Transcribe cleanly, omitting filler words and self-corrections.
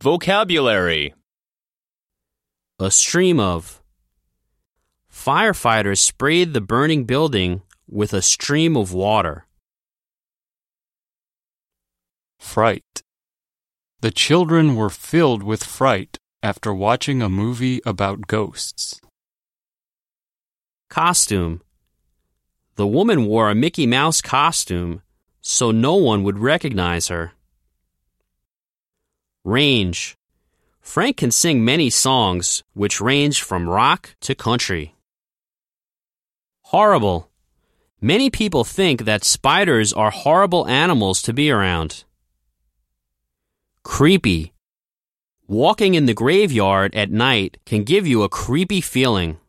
Vocabulary. A stream of. Firefighters sprayed the burning building with a stream of water. Fright. The children were filled with fright after watching a movie about ghosts. Costume. The woman wore a Mickey Mouse costume so no one would recognize her. Range. Frank can sing many songs which range from rock to country. Horrible. Many people think that spiders are horrible animals to be around. Creepy. Walking in the graveyard at night can give you a creepy feeling.